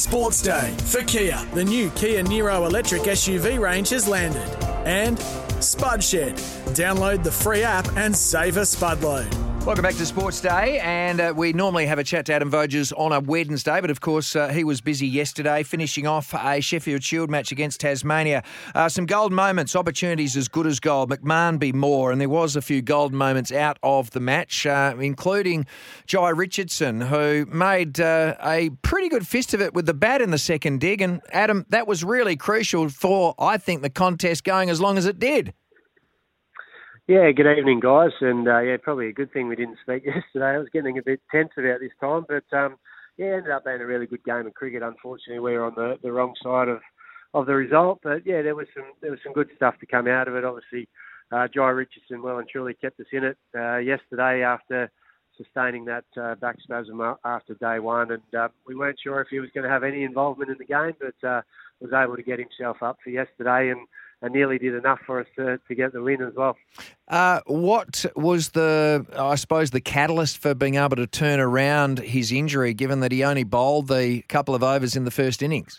Sports Day for Kia. The new Kia Niro electric SUV range has landed. And Spud Shed. Download the free app and save a spud load. Welcome back to Sports Day, and we normally have a chat to Adam Voges on a Wednesday, but of course he was busy yesterday finishing off a Sheffield Shield match against Tasmania. Some golden moments, opportunities as good as gold, McMahon be more, and there was a few golden moments out of the match, including Jai Richardson, who made a pretty good fist of it with the bat in the second dig, and Adam, that was really crucial for, I think, the contest going as long as it did. Yeah, good evening, guys. And, probably a good thing we didn't speak yesterday. I was getting a bit tense about this time. But, ended up being a really good game of cricket. Unfortunately, we were on the wrong side of the result. But, yeah, there was some good stuff to come out of it. Obviously, Jai Richardson well and truly kept us in it yesterday after sustaining that back spasm after day one. And we weren't sure if he was going to have any involvement in the game, but was able to get himself up for yesterday and nearly did enough for us to get the win as well. What was the catalyst for being able to turn around his injury, given that he only bowled the couple of overs in the first innings?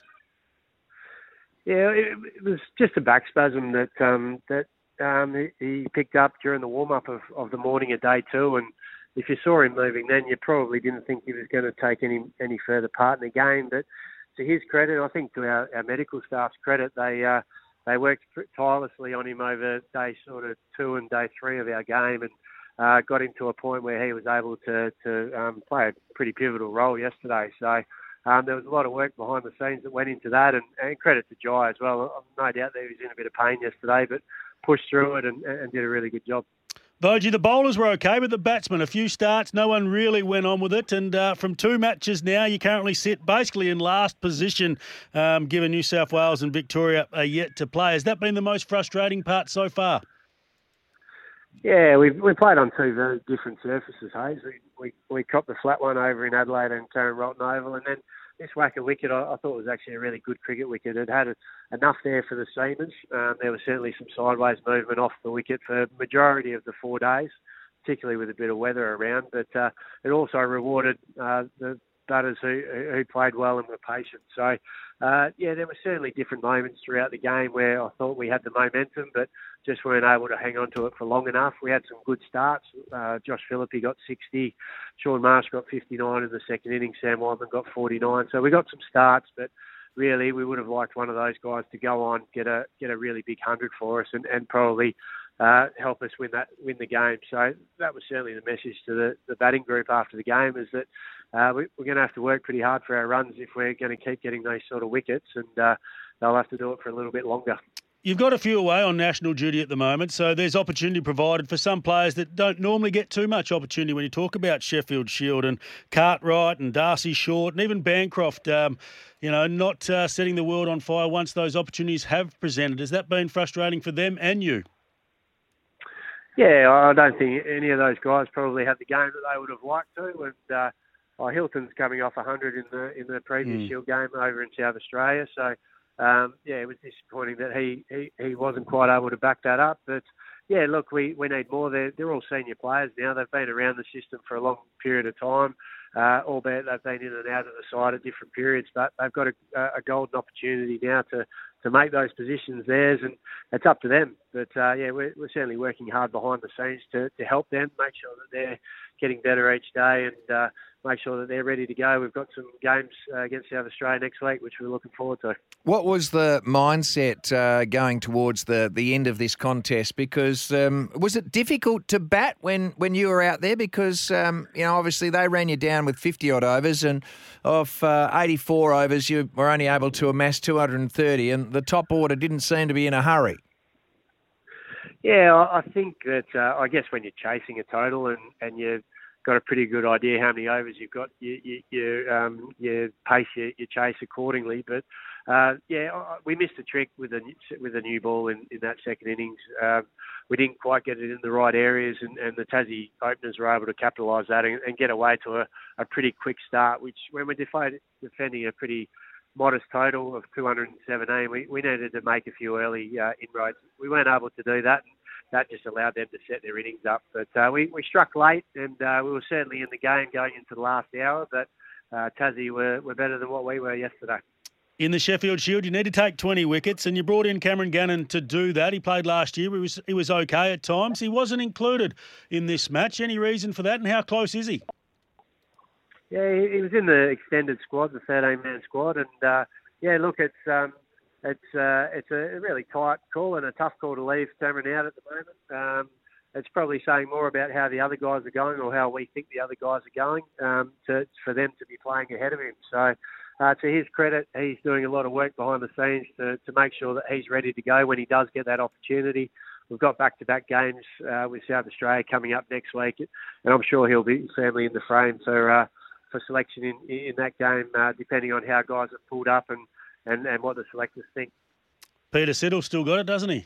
Yeah, it was just a back spasm that he picked up during the warm-up of the morning of day two. And if you saw him moving then, you probably didn't think he was going to take any further part in the game. But to his credit, I think to our medical staff's credit, they worked tirelessly on him over day sort of 2 and day 3 of our game and got him to a point where he was able to play a pretty pivotal role yesterday. So there was a lot of work behind the scenes that went into that and credit to Jai as well. No doubt that he was in a bit of pain yesterday, but pushed through it and did a really good job. Vogey, the bowlers were okay, but the batsmen, a few starts, no one really went on with it. And from 2 matches now, you currently sit basically in last position, given New South Wales and Victoria are yet to play. Has that been the most frustrating part so far? Yeah, we played on 2 very different surfaces, Hayes. We copped the flat one over in Adelaide and Taron Rotten Oval, and then this whacker wicket I thought was actually a really good cricket wicket. It had enough there for the seamers. There was certainly some sideways movement off the wicket for the majority of the 4 days, particularly with a bit of weather around. But it also rewarded the batters who played well and were patient. So, there were certainly different moments throughout the game where I thought we had the momentum, but just weren't able to hang on to it for long enough. We had some good starts. Josh Philippe got 60. Sean Marsh got 59 in the second inning. Sam Wyman got 49. So we got some starts, but really we would have liked one of those guys to go on, get a really big 100 for us and probably help us win the game. So that was certainly the message to the batting group after the game, is that we're going to have to work pretty hard for our runs if we're going to keep getting those sort of wickets, and they'll have to do it for a little bit longer. You've got a few away on national duty at the moment, so there's opportunity provided for some players that don't normally get too much opportunity when you talk about Sheffield Shield, and Cartwright and Darcy Short and even Bancroft, not setting the world on fire once those opportunities have presented. Has that been frustrating for them and you? Yeah, I don't think any of those guys probably had the game that they would have liked to, and Hilton's coming off 100 in the previous Shield game over in South Australia, so it was disappointing that he wasn't quite able to back that up. But, yeah, look, we need more. They're all senior players now. They've been around the system for a long period of time, albeit they've been in and out of the side at different periods. But they've got a golden opportunity now to make those positions theirs, and it's up to them. But, we're certainly working hard behind the scenes to help them, make sure that they're getting better each day and make sure that they're ready to go. We've got some games against South Australia next week, which we're looking forward to. What was the mindset going towards the end of this contest? Because was it difficult to bat when you were out there? Because, obviously they ran you down with 50-odd overs, and of 84 overs, you were only able to amass 230, and the top order didn't seem to be in a hurry. Yeah, I think that, I guess when you're chasing a total and you've got a pretty good idea how many overs you've got, you pace your chase accordingly. But, we missed a trick with a new ball in that second innings. We didn't quite get it in the right areas, and the Tassie openers were able to capitalise that and get away to a pretty quick start, which when we're defending a pretty modest total of 217, we needed to make a few early inroads. We weren't able to do that, and that just allowed them to set their innings up. But we struck late, and we were certainly in the game going into the last hour, but Tassie were better than what we were yesterday. In the Sheffield Shield, you need to take 20 wickets, and you brought in Cameron Gannon to do that. He played last year. He was okay at times. He wasn't included in this match. Any reason for that, and how close is he? Yeah, he was in the extended squad, the 13-man squad, and look, it's a really tight call and a tough call to leave Cameron out at the moment. It's probably saying more about how the other guys are going, or how we think the other guys are going, for them to be playing ahead of him. So, to his credit, he's doing a lot of work behind the scenes to make sure that he's ready to go when he does get that opportunity. We've got back-to-back games with South Australia coming up next week, and I'm sure he'll be firmly in the frame for selection in that game, depending on how guys have pulled up and what the selectors think. Peter Siddle still got it, doesn't he?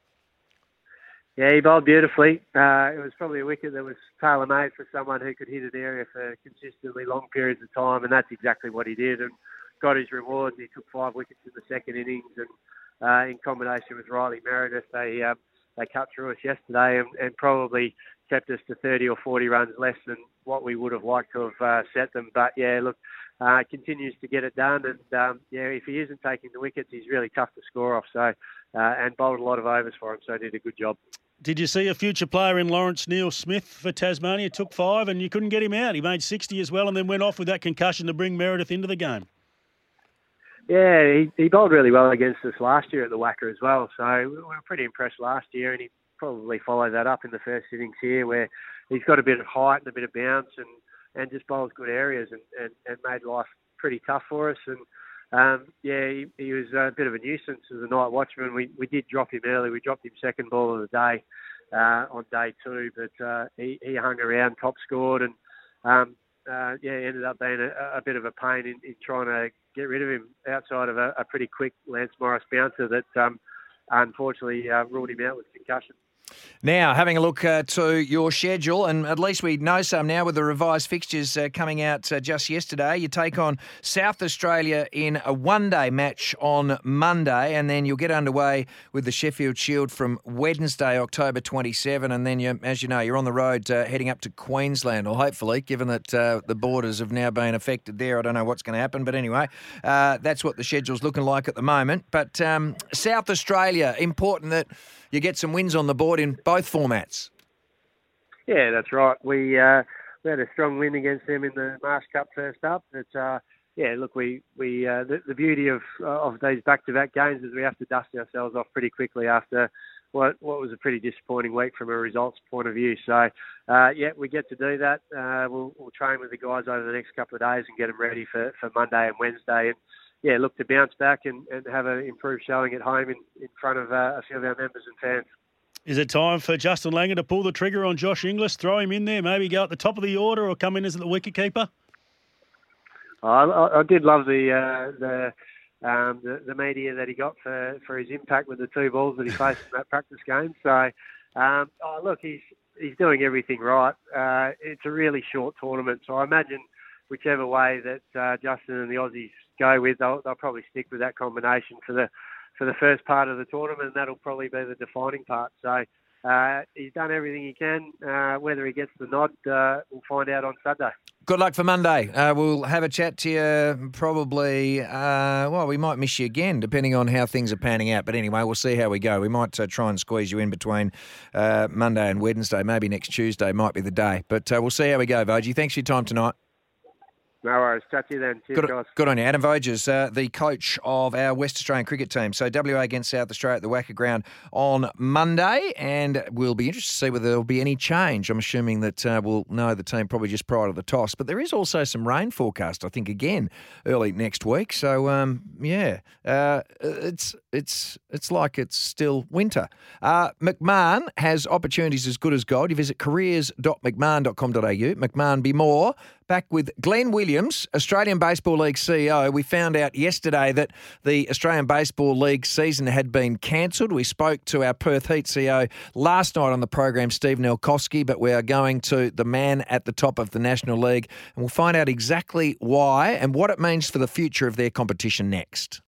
Yeah, he bowled beautifully. It was probably a wicket that was tailor-made for someone who could hit an area for consistently long periods of time, and that's exactly what he did, and got his rewards. He took 5 wickets in the second innings, and in combination with Riley Meredith, they cut through us yesterday and probably kept us to 30 or 40 runs less than what we would have liked to have set them. But, yeah, look, continues to get it done, and, if he isn't taking the wickets, he's really tough to score off, so and bowled a lot of overs for him, so did a good job. Did you see a future player in Lawrence Neil-Smith for Tasmania? Took 5 and you couldn't get him out. He made 60 as well and then went off with that concussion to bring Meredith into the game. Yeah, he bowled really well against us last year at the WACA as well. So we were pretty impressed last year, and he probably followed that up in the first innings here, where he's got a bit of height and a bit of bounce and just bowls good areas and made life pretty tough for us. And he was a bit of a nuisance as a night watchman. We did drop him early. We dropped him second ball of the day on day 2, but he hung around, top scored, and ended up being a bit of a pain in trying to get rid of him outside of a pretty quick Lance Morris bouncer that unfortunately ruled him out with concussion. Now, having a look to your schedule, and at least we know some now with the revised fixtures coming out just yesterday. You take on South Australia in a one-day match on Monday, and then you'll get underway with the Sheffield Shield from Wednesday, October 27, and then, as you know, you're on the road heading up to Queensland, or hopefully, given that the borders have now been affected there. I don't know what's going to happen, but anyway, that's what the schedule's looking like at the moment. But South Australia, important that you get some wins on the board in both formats. Yeah, that's right. We had a strong win against them in the Marsh Cup first up. But the beauty of these back-to-back games is we have to dust ourselves off pretty quickly after what was a pretty disappointing week from a results point of view. So, we get to do that. We'll train with the guys over the next couple of days and get them ready for Monday and Wednesday. And look to bounce back and have an improved showing at home in front of a few of our members and fans. Is it time for Justin Langer to pull the trigger on Josh Inglis, throw him in there, maybe go at the top of the order or come in as the wicketkeeper? I did love the media that he got for his impact with the 2 balls that he faced in that practice game. So, look, he's doing everything right. It's a really short tournament, so I imagine whichever way that Justin and the Aussies go with, they'll probably stick with that combination for the first part of the tournament, and that'll probably be the defining part. So he's done everything he can. Whether he gets the nod, we'll find out on Sunday. Good luck for Monday. We'll have a chat to you probably, we might miss you again, depending on how things are panning out. But anyway, we'll see how we go. We might try and squeeze you in between Monday and Wednesday. Maybe next Tuesday might be the day. But we'll see how we go, Vogie. Thanks for your time tonight. No worries. Chat to you then. Cheers, guys. Good on you. Adam Voges, the coach of our West Australian cricket team. So WA against South Australia at the WACA ground on Monday, and we'll be interested to see whether there'll be any change. I'm assuming that we'll know the team probably just prior to the toss. But there is also some rain forecast, I think, again, early next week. So, it's like it's still winter. McMahon has opportunities as good as gold. You visit careers.mcmahon.com.au. McMahon be more. Back with Glenn Williams, Australian Baseball League CEO. We found out yesterday that the Australian Baseball League season had been cancelled. We spoke to our Perth Heat CEO last night on the program, Steve Nelkowski, but we are going to the man at the top of the National League, and we'll find out exactly why and what it means for the future of their competition next.